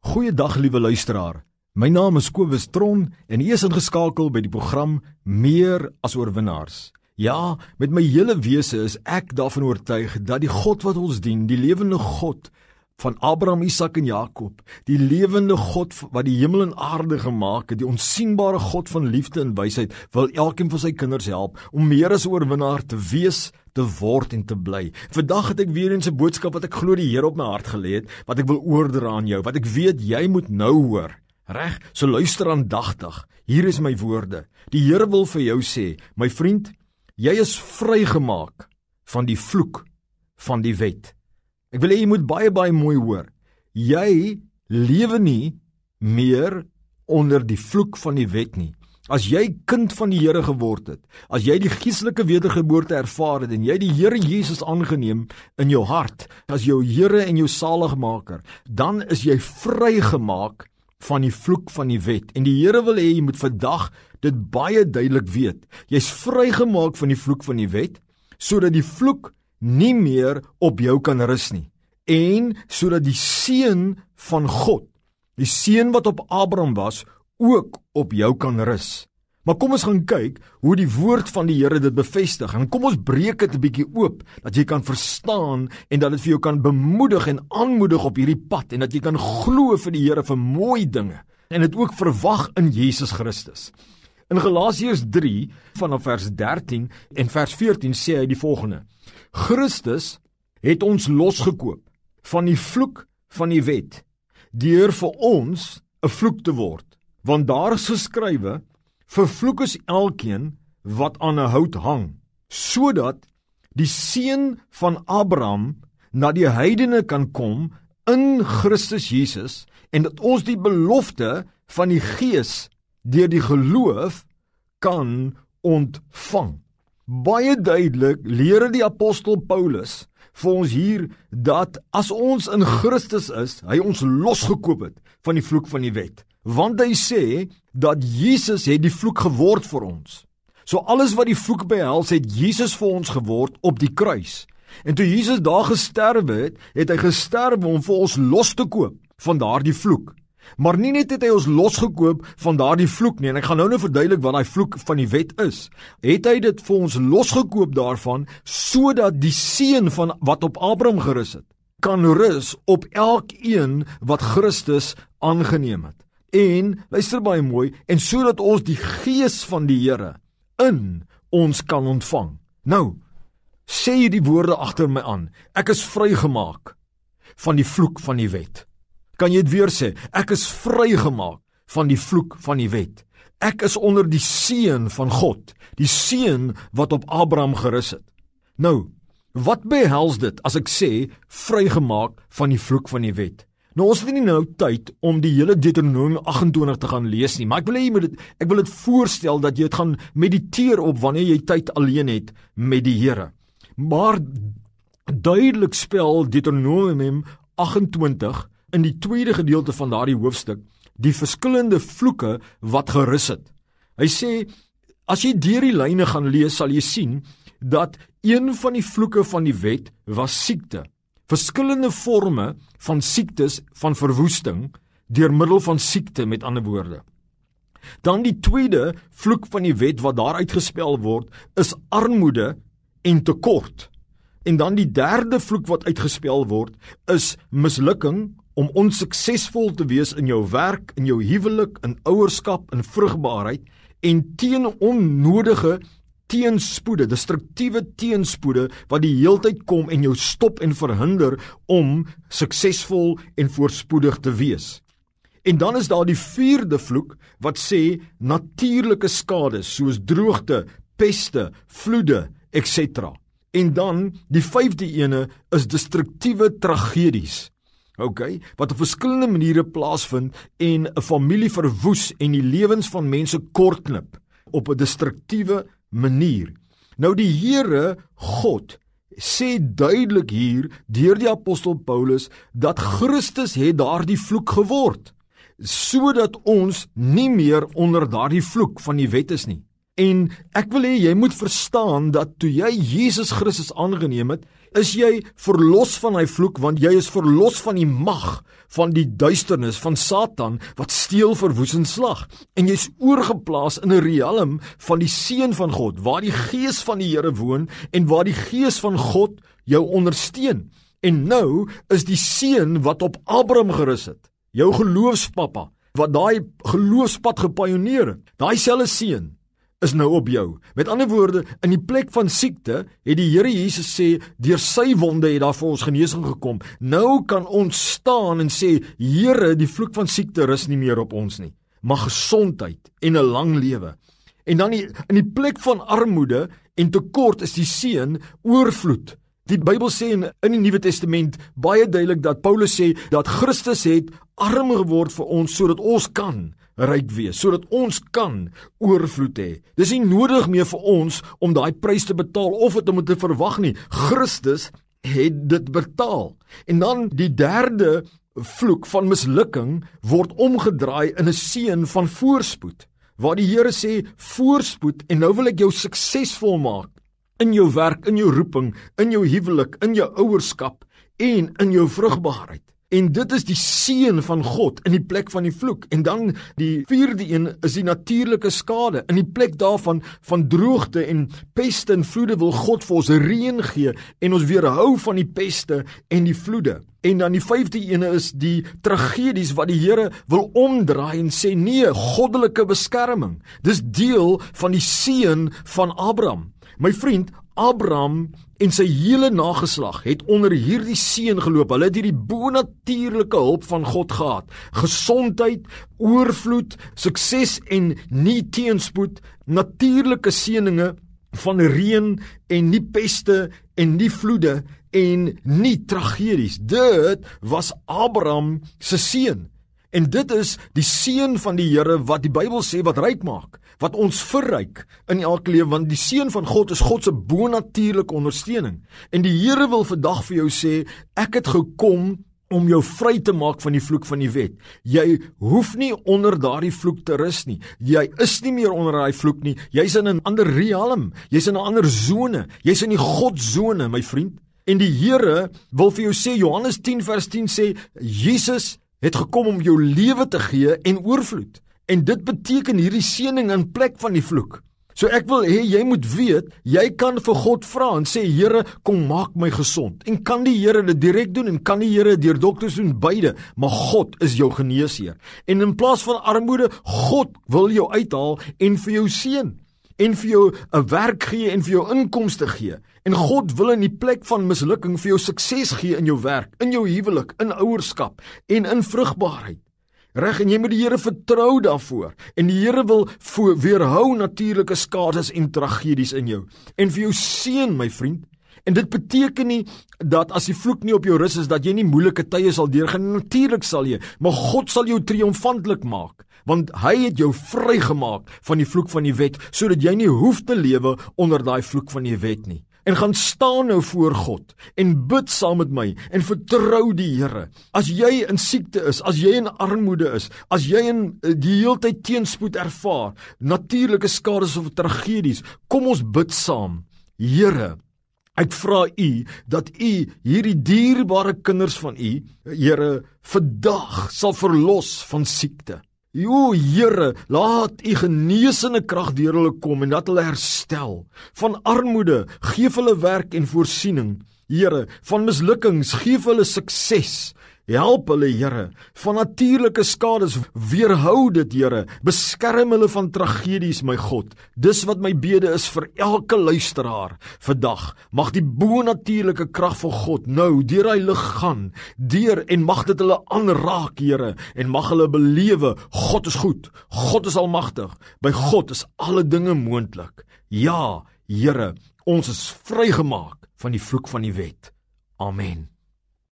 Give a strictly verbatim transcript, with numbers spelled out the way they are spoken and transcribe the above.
Goeiedag liewe luisteraar, my naam is Kobus Tron en u is ingeskakel by die program Meer as Oorwinnaars. Ja, met my hele wese is ek daarvan oortuig dat die God wat ons dien, die lewende God van Abraham, Isak en Jakob, die lewende God wat die hemel en aarde gemaak het, die onsienbare God van liefde en wysheid, wil elkeen van sy kinders help om meer as oorwinnaar te wees, te word en te bly. Vandag het ek weer eens 'n boodskap wat ek glo die Here op my hart gelê het, wat ek wil oordra aan jou, wat ek weet jy moet nou hoor. Reg, so luister aandagtig. Hier is my woorde. Die Here wil vir jou sê, my vriend, jy is vrygemaak van die vloek van die wet. Ek wil hê jy moet baie baie mooi hoor. Jy lewe nie meer onder die vloek van die wet nie. As jy kind van die Here geword het, as jy die geestelike wedergeboorte ervaar het en jy die Here Jesus aangeneem in jou hart as jou Here en jou saligmaker, dan is jy vrygemaak van die vloek van die wet. En die Here wil hê jy moet vandag dit baie duidelik weet. Jy's vrygemaak van die vloek van die wet, sodat die vloek nie meer op jou kan rus nie. En sodat die seën van God, die seën wat op Abraham was, ook op jou kan rus. Maar kom ons gaan kyk hoe die woord van die Here dit bevestig. En kom ons breek dit 'n bietjie oop, dat jy kan verstaan en dat dit vir jou kan bemoedig en aanmoedig op hierdie pad en dat jy kan glo vir die Here vir mooi dinge en dit ook verwag in Jesus Christus. In Galasiërs drie vanaf vers dertien en vers veertien sê hy die volgende: Christus het ons losgekoop van die vloek van die wet, deur vir ons 'n vloek te word. Want daar is geskrywe, vervloek is elkeen wat aan 'n hout hang, sodat die seën van Abraham na die heidene kan kom in Christus Jesus en dat ons die belofte van die Gees deur die geloof kan ontvang. Baie duidelik leer die apostel Paulus vir ons hier dat as ons in Christus is, hy ons losgekoop het van die vloek van die wet. Want hy sê dat Jesus het die vloek geword vir ons. So alles wat die vloek behels, het Jesus vir ons geword op die kruis. En toe Jesus daar gesterwe het, het hy gesterwe om vir ons los te koop van daardie vloek. Maar nie net het hy ons losgekoop van daardie vloek nie, en ek gaan nou nou verduidelik wat daai vloek van die wet is. Het hy dit vir ons losgekoop daarvan, sodat die seën van wat op Abraham gerus het, kan rus op elkeen wat Christus aangeneem het. En, luister baie mooi, en sodat ons die Gees van die Here in ons kan ontvang. Nou, sê jy die woorde agter my aan, ek is vrygemaak van die vloek van die wet. Kan jy dit weer sê? Ek is vrygemaak van die vloek van die wet. Ek is onder die seën van God, die seën wat op Abraham gerus het. Nou, wat behels dit as ek sê vrygemaak van die vloek van die wet? Nou, ons het nie nou tyd om die hele Deuteronomium agt en twintig te gaan lees nie, maar ek wil hê jy moet dit, ek wil dit voorstel dat jy dit gaan mediteer op wanneer jy tyd alleen het met die Here. Maar duidelik spel Deuteronomium agt en twintig in die tweede gedeelte van daardie hoofstuk die verskillende vloeke wat gerus het. Hy sê, as jy deur die lyne gaan lees, sal jy sien dat een van die vloeke van die wet was siekte. Verskillende forme van siektes van verwoesting deur middel van siekte, met ander woorde. Dan die tweede vloek van die wet wat daar uitgespel word, is armoede en tekort. En dan die derde vloek wat uitgespel word, is mislukking, om onsuksesvol te wees in jou werk, in jou huwelik, in ouerskap, in vrugbaarheid, en teen onnodige teenspoede, destruktiewe teenspoede, wat die heeltyd kom en jou stop en verhinder om suksesvol en voorspoedig te wees. En dan is daar die vierde vloek, wat sê natuurlike skades, soos droogte, peste, vloede, et cetera. En dan, die vyfde ene, is destruktiewe tragedies. Okay, wat op verskillende maniere plaasvind en 'n familie verwoes en die lewens van mense kortknip op 'n destruktiewe manier. Nou die Here God sê duidelik hier deur die apostel Paulus dat Christus het daardie vloek geword, sodat ons nie meer onder daardie vloek van die wet is nie. En ek wil hê jy moet verstaan dat toe jy Jesus Christus aangeneem het, Is jy verlos van hy vloek, want jy is verlos van die mag van die duisternis van Satan wat steel, verwoes en slag. En jy's oorgeplaas in 'n riem van die Seun van God, waar die Gees van die Here woon en waar die Gees van God jou ondersteun. En nou is die Seun wat op Abraham gerus het, jou geloofspappa, wat daai geloofspad gepaioneer het, daai selfde Seun is nou op jou. Met ander woorde, in die plek van siekte, het die Here Jesus sê, deur sy wonde het daar vir ons genesing gekom. Nou kan ons staan en sê, Here, die vloek van siekte rus nie meer op ons nie, maar gesondheid en 'n lang lewe. En dan die, in die plek van armoede en tekort is die Seun oorvloed. Die Bybel sê in, in die Nuwe Testament baie duidelik dat Paulus sê dat Christus het arm geword vir ons sodat ons kan ryk wees, sodat ons kan oorvloed hê. Dis nie nodig meer vir ons om daai prys te betaal of dit om te verwag nie. Christus het dit betaal. En dan die derde vloek van mislukking word omgedraai in 'n seën van voorspoed, waar die Here sê voorspoed en nou wil ek jou suksesvol maak in jou werk, in jou roeping, in jou huwelik, in jou ouerskap en in jou vrugbaarheid. En dit is die seën van God in die plek van die vloek. En dan die vierde een is die natuurlike skade. In die plek daarvan van droogte en peste en vloede wil God vir ons reën gee en ons weerhou van die peste en die vloede. En dan die vyfde ene is die tragedies wat die Here wil omdraai en sê nee, goddelike beskerming. Dis deel van die seën van Abraham. My vriend, Abraham en sy hele nageslag het onder hierdie seën geloop. Hulle het hierdie bonatuurlike hulp van God gehad. Gesondheid, oorvloed, sukses en nie teenspoed, natuurlike seëninge van reën en nie peste en nie vloede en nie tragedies. Dit was Abraham se seën. En dit is die seën van die Here wat die Bybel sê wat ryk maak, wat ons verryk in elke lewe, want die seën van God is God se bonatuurlike ondersteuning. En die Here wil vandag vir jou sê, ek het gekom om jou vry te maak van die vloek van die wet. Jy hoef nie onder daardie vloek te rus nie. Jy is nie meer onder daai vloek nie. Jy's in 'n ander realm. Jy's in 'n ander sone. Jy's in die Godsone, my vriend. En die Here wil vir jou sê, Johannes tien vers tien sê, Jesus het gekom om jou lewe te gee en oorvloed. En dit beteken hierdie seëning in plek van die vloek. So ek wil hê jy moet weet, jy kan vir God vra en sê, Here, kom maak my gesond. En kan die Here dit direk doen en kan die Here deur dokters doen, beide, maar God is jou geneesheer. En in plaas van armoede, God wil jou uithaal en vir jou seën en vir jou 'n werk gee en vir jou inkomste gee. En God wil in die plek van mislukking vir jou sukses gee in jou werk, in jou huwelik, in ouerskap en in vrugbaarheid. Reg, en jy moet die Here vertrou daarvoor. En die Here wil voor, weerhou natuurlike skades en tragedies in jou. En vir jou seën, my vriend. En dit beteken nie dat as die vloek nie op jou rus is, dat jy nie moeilike tye sal deurgaan. Natuurlik sal jy, maar God sal jou triomfantlik maak. Want hy het jou vrygemaak van die vloek van die wet, sodat jy nie hoef te lewe onder daai vloek van die wet nie. En gaan staan nou voor God en bid saam met my en vertrou die Here. As jy in siekte is, as jy in armoede is, as jy in die heeltyd teenspoed ervaar, natuurlike skades of tragedies, kom ons bid saam. Here, ek vra U dat U hierdie dierbare kinders van U, Here, vandag sal verlos van siekte. O Here, laat U genesende krag deur hulle kom en dat hulle herstel. Van armoede, geef hulle werk en voorsiening. Here, van mislukkings, geef hulle sukses. Help hulle, Here, van natuurlike skades, weerhou dit, Here, beskerm hulle van tragedies, my God. Dis wat my bede is vir elke luisteraar vandag. Mag die bonatuurlike krag van God nou deur hy lig gaan, deur en mag dit hulle aanraak, Here, en mag hulle belewe, God is goed, God is almagtig, by God is alle dinge moontlik. Ja, Here, ons is vrygemaak van die vloek van die wet. Amen.